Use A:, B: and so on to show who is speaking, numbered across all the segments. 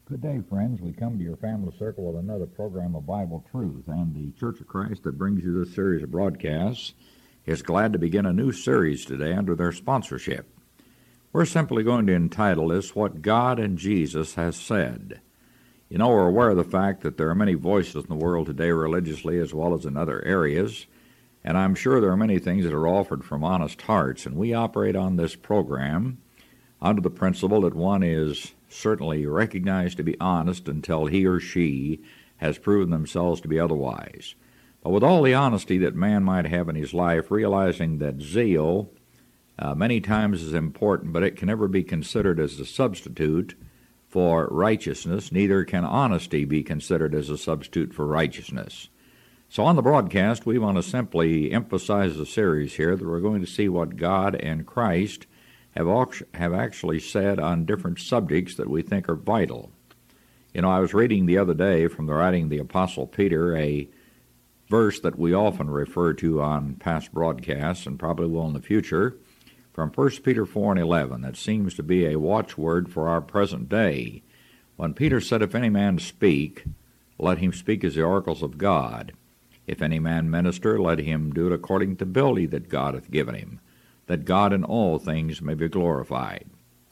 A: Good day, friends. We come to your family circle with another program of Bible Truth, and the Church of Christ that brings you this series of broadcasts is glad to begin a new series today under their sponsorship. We're simply going to entitle this, What God and Jesus Has Said. You know, we're aware of the fact that there are many voices in the world today religiously as well as in other areas, and I'm sure there are many things that are offered from honest hearts, and we operate on this program under the principle that one is certainly recognized to be honest until he or she has proven themselves to be otherwise. But with all the honesty that man might have in his life, realizing that zeal many times is important, but it can never be considered as a substitute for righteousness. Neither can honesty be considered as a substitute for righteousness. So on the broadcast, we want to simply emphasize the series here that we're going to see what God and Christ have actually said on different subjects that we think are vital. You know, I was reading the other day from the writing of the Apostle Peter, a verse that we often refer to on past broadcasts and probably will in the future, from 1 Peter 4:11, that seems to be a watchword for our present day. When Peter said, If any man speak, let him speak as the oracles of God. If any man minister, let him do it according to the ability that God hath given him, that God in all things may be glorified.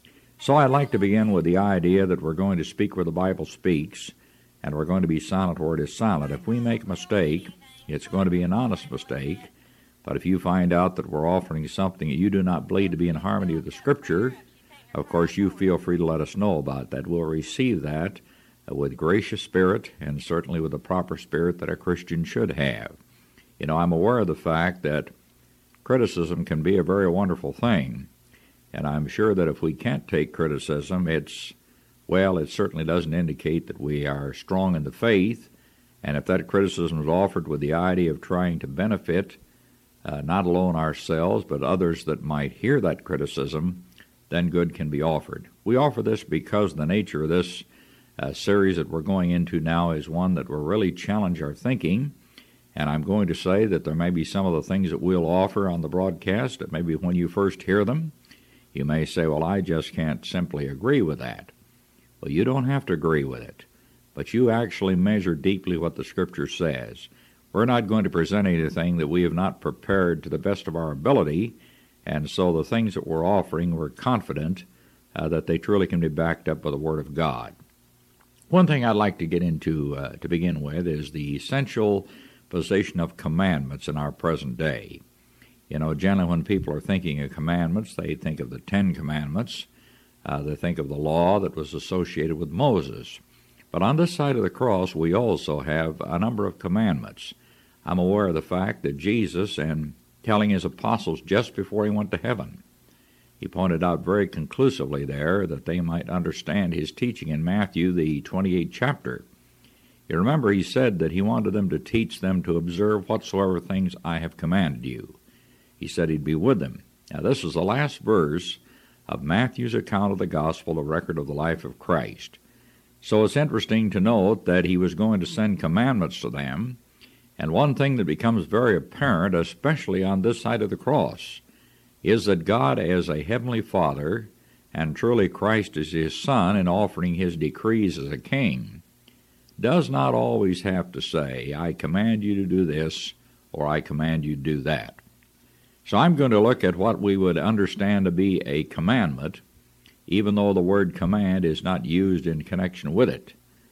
A: So I'd like to begin with the idea that we're going to speak where the Bible speaks, and we're going to be silent where it is silent. If we make a mistake, it's going to be an honest mistake. But if you find out that we're offering something that you do not believe to be in harmony with the Scripture, of course you feel free to let us know about that. We'll receive that with gracious spirit and certainly with the proper spirit that a Christian should have. You know, I'm aware of the fact that criticism can be a very wonderful thing, and I'm sure that if we can't take criticism, it certainly doesn't indicate that we are strong in the faith, and if that criticism is offered with the idea of trying to benefit not alone ourselves, but others that might hear that criticism, then good can be offered. We offer this because the nature of this series that we're going into now is one that will really challenge our thinking. And I'm going to say that there may be some of the things that we'll offer on the broadcast that maybe when you first hear them, you may say, well, I just can't simply agree with that. Well, you don't have to agree with it, but you actually measure deeply what the Scripture says. We're not going to present anything that we have not prepared to the best of our ability, and so the things that we're offering, we're confident that they truly can be backed up by the Word of God. One thing I'd like to get into to begin with is the essential position of commandments in our present day. You know, generally when people are thinking of commandments, they think of the Ten Commandments. They think of the law that was associated with Moses. But on this side of the cross, we also have a number of commandments. I'm aware of the fact that Jesus, in telling his apostles just before he went to heaven, he pointed out very conclusively there that they might understand his teaching in Matthew, the 28th chapter. You remember he said that he wanted them to teach them to observe whatsoever things I have commanded you. He said he'd be with them. Now this is the last verse of Matthew's account of the gospel, the record of the life of Christ. So it's interesting to note that he was going to send commandments to them, and one thing that becomes very apparent, especially on this side of the cross, is that God as a heavenly Father, and truly Christ as his Son in offering his decrees as a king, does not always have to say, I command you to do this, or I command you to do that. So I'm going to look at what we would understand to be a commandment, even though the word command is not used in connection with it.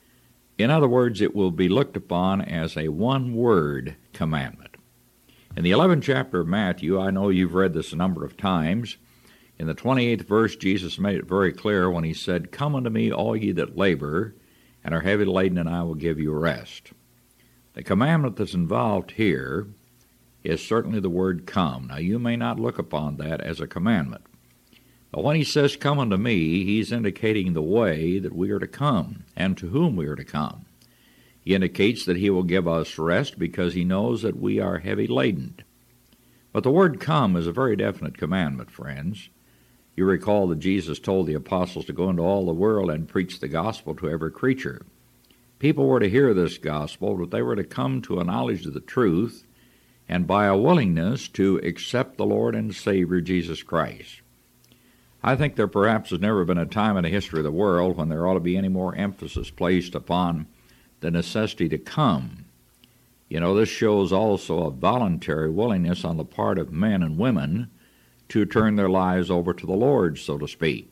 A: In other words, it will be looked upon as a one-word commandment. In the 11th chapter of Matthew, I know you've read this a number of times. In the 28th verse, Jesus made it very clear when he said, Come unto me, all ye that labor and are heavy laden, and I will give you rest. The commandment that's involved here is certainly the word come. Now, you may not look upon that as a commandment. But when he says, Come unto me, he's indicating the way that we are to come and to whom we are to come. He indicates that he will give us rest because he knows that we are heavy laden. But the word come is a very definite commandment, friends. You recall that Jesus told the apostles to go into all the world and preach the gospel to every creature. People were to hear this gospel, but they were to come to a knowledge of the truth and by a willingness to accept the Lord and Savior Jesus Christ. I think there perhaps has never been a time in the history of the world when there ought to be any more emphasis placed upon the necessity to come. You know, this shows also a voluntary willingness on the part of men and women to turn their lives over to the Lord, so to speak.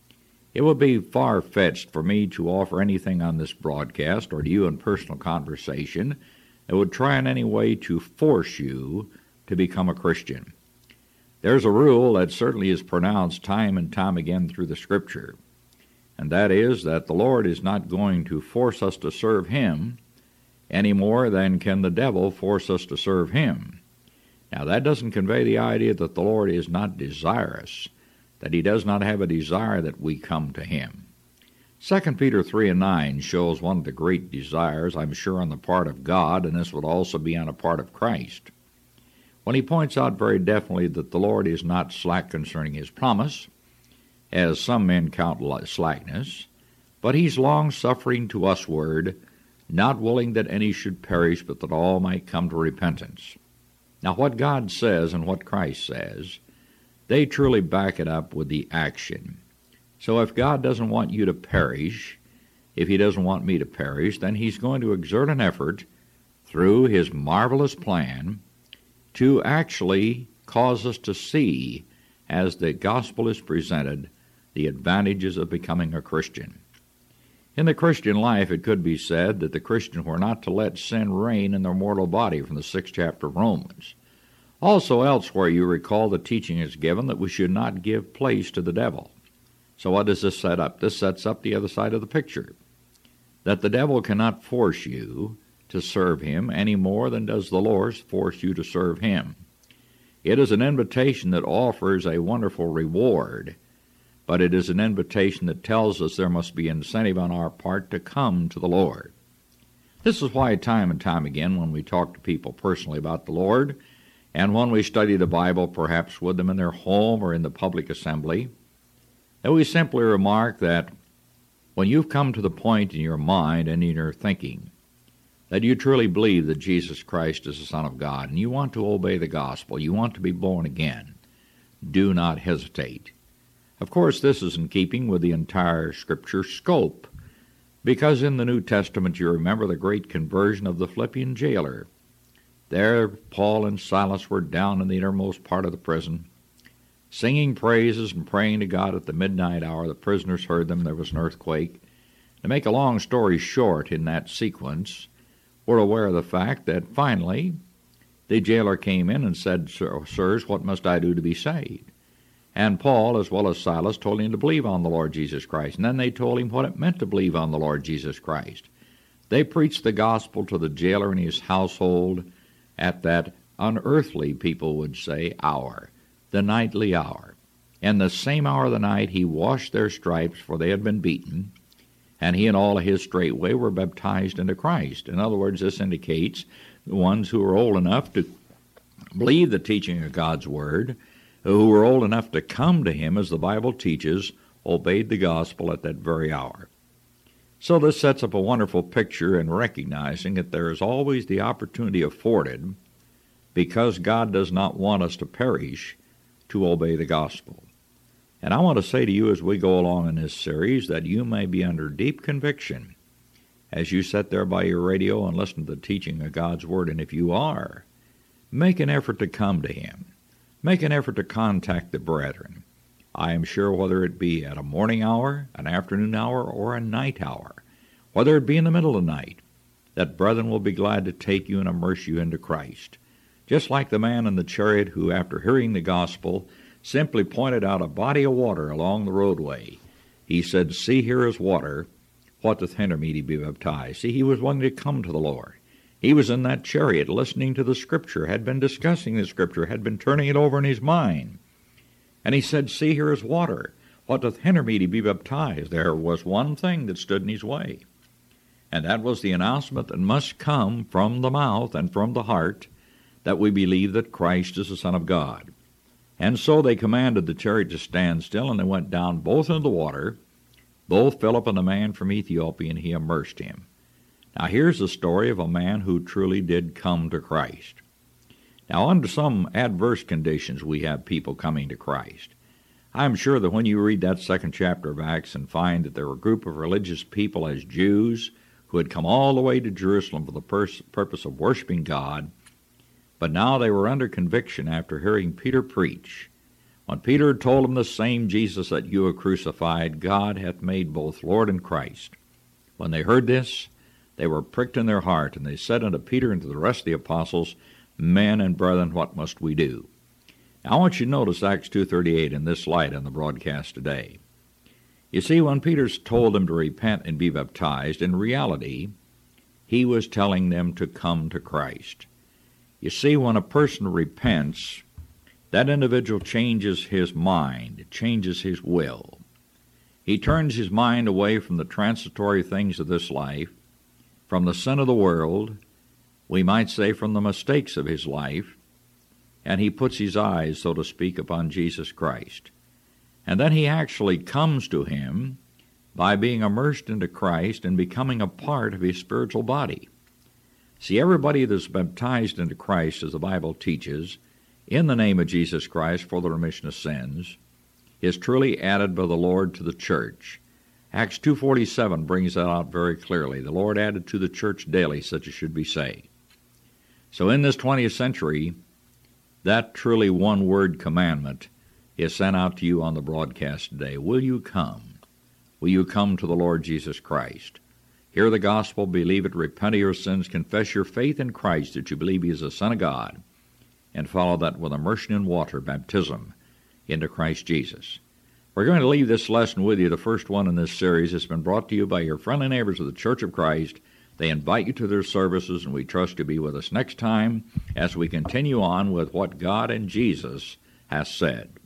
A: It would be far-fetched for me to offer anything on this broadcast or to you in personal conversation that would try in any way to force you to become a Christian. There's a rule that certainly is pronounced time and time again through the Scripture, and that is that the Lord is not going to force us to serve Him any more than can the devil force us to serve him. Now, that doesn't convey the idea that the Lord is not desirous, that He does not have a desire that we come to Him. 2 Peter 3:9 shows one of the great desires, I'm sure, on the part of God, and this would also be on the part of Christ, when He points out very definitely that the Lord is not slack concerning His promise, as some men count slackness, but He's long-suffering to usward, not willing that any should perish, but that all might come to repentance. Now, what God says and what Christ says, they truly back it up with the action. So if God doesn't want you to perish, if He doesn't want me to perish, then He's going to exert an effort through His marvelous plan to actually cause us to see, as the gospel is presented, the advantages of becoming a Christian. In the Christian life, it could be said that the Christian were not to let sin reign in their mortal body, from the 6th chapter of Romans. Also elsewhere, you recall, the teaching is given that we should not give place to the devil. So what does this set up? This sets up the other side of the picture, that the devil cannot force you to serve him any more than does the Lord force you to serve Him. It is an invitation that offers a wonderful reward, but it is an invitation that tells us there must be incentive on our part to come to the Lord. This is why time and time again, when we talk to people personally about the Lord, and when we study the Bible perhaps with them in their home or in the public assembly, that we simply remark that when you've come to the point in your mind and in your thinking that you truly believe that Jesus Christ is the Son of God, and you want to obey the gospel, you want to be born again, do not hesitate. Of course, this is in keeping with the entire Scripture scope, because in the New Testament you remember the great conversion of the Philippian jailer. There Paul and Silas were down in the innermost part of the prison, singing praises and praying to God at the midnight hour. The prisoners heard them. There was an earthquake. To make a long story short, in that sequence, we're aware of the fact that finally the jailer came in and said, Sirs, what must I do to be saved? And Paul, as well as Silas, told him to believe on the Lord Jesus Christ. And then they told him what it meant to believe on the Lord Jesus Christ. They preached the gospel to the jailer and his household at that unearthly, people would say, hour, the nightly hour. And the same hour of the night he washed their stripes, for they had been beaten, and he and all of his straightway were baptized into Christ. In other words, this indicates the ones who are old enough to believe the teaching of God's Word, who were old enough to come to Him, as the Bible teaches, obeyed the gospel at that very hour. So this sets up a wonderful picture in recognizing that there is always the opportunity afforded, because God does not want us to perish, to obey the gospel. And I want to say to you as we go along in this series that you may be under deep conviction as you sit there by your radio and listen to the teaching of God's Word. And if you are, make an effort to come to Him. Make an effort to contact the brethren. I am sure whether it be at a morning hour, an afternoon hour, or a night hour, whether it be in the middle of the night, that brethren will be glad to take you and immerse you into Christ. Just like the man in the chariot who, after hearing the gospel, simply pointed out a body of water along the roadway. He said, See, here is water. What doth hinder me to be baptized? See, he was wanting to come to the Lord. He was in that chariot listening to the Scripture, had been discussing the Scripture, had been turning it over in his mind. And he said, See, here is water. What doth hinder me to be baptized? There was one thing that stood in his way, and that was the announcement that must come from the mouth and from the heart, that we believe that Christ is the Son of God. And so they commanded the chariot to stand still, and they went down both into the water, both Philip and the man from Ethiopia, and he immersed him. Now here's the story of a man who truly did come to Christ. Now under some adverse conditions we have people coming to Christ. I'm sure that when you read that second chapter of Acts and find that there were a group of religious people as Jews who had come all the way to Jerusalem for the purpose of worshiping God, but now they were under conviction after hearing Peter preach. When Peter had told them, the same Jesus that you have crucified, God hath made both Lord and Christ. When they heard this, they were pricked in their heart, and they said unto Peter and to the rest of the apostles, Men and brethren, what must we do? Now, I want you to notice Acts 2:38 in this light on the broadcast today. You see, when Peter told them to repent and be baptized, in reality, he was telling them to come to Christ. You see, when a person repents, that individual changes his mind, changes his will. He turns his mind away from the transitory things of this life, from the sin of the world, we might say from the mistakes of his life, and he puts his eyes, so to speak, upon Jesus Christ. And then he actually comes to him by being immersed into Christ and becoming a part of his spiritual body. See, everybody that's baptized into Christ, as the Bible teaches, in the name of Jesus Christ for the remission of sins, is truly added by the Lord to the church. Acts 2:47 brings that out very clearly. The Lord added to the church daily such as should be saved. So in this 20th century, that truly one-word commandment is sent out to you on the broadcast today. Will you come? Will you come to the Lord Jesus Christ? Hear the gospel, believe it, repent of your sins, confess your faith in Christ that you believe he is the Son of God, and follow that with immersion in water, baptism, into Christ Jesus. We're going to leave this lesson with you, the first one in this series. It's been brought to you by your friendly neighbors of the Church of Christ. They invite you to their services, and we trust you'll be with us next time as we continue on with what God and Jesus has said.